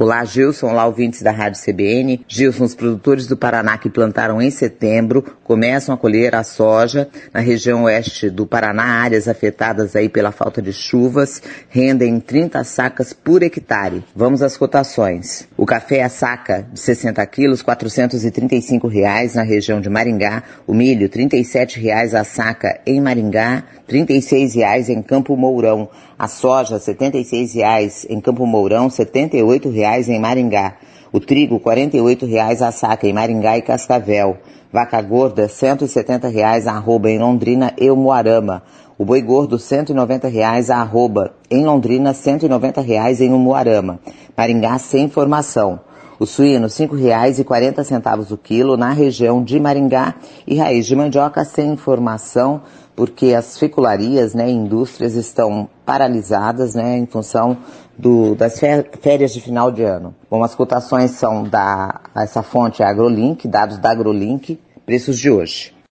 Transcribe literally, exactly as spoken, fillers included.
Olá, Gilson. Olá, ouvintes da Rádio C B N. Gilson, os produtores do Paraná que plantaram em setembro começam a colher a soja na região oeste do Paraná, áreas afetadas aí pela falta de chuvas, rendem trinta sacas por hectare. Vamos às cotações. O café a saca de sessenta quilos, quatrocentos e trinta e cinco reais na região de Maringá. O milho, trinta e sete reais a saca em Maringá, trinta e seis reais em Campo Mourão. A soja, setenta e seis reais em Campo Mourão, setenta e oito reais em Maringá. O trigo, quarenta e oito reais a saca em Maringá e Cascavel. Vaca gorda, cento e setenta reais a arroba em Londrina e Umuarama. O boi gordo, cento e noventa reais a arroba em Londrina, cento e noventa reais em Umuarama. Maringá sem informação. O suíno, cinco reais e quarenta centavos o quilo na região de Maringá, e raiz de mandioca sem informação, porque as fecularias, né, indústrias estão paralisadas, né, em função do, das férias de final de ano. Bom, as cotações são da, essa fonte é AgroLink, dados da AgroLink, preços de hoje.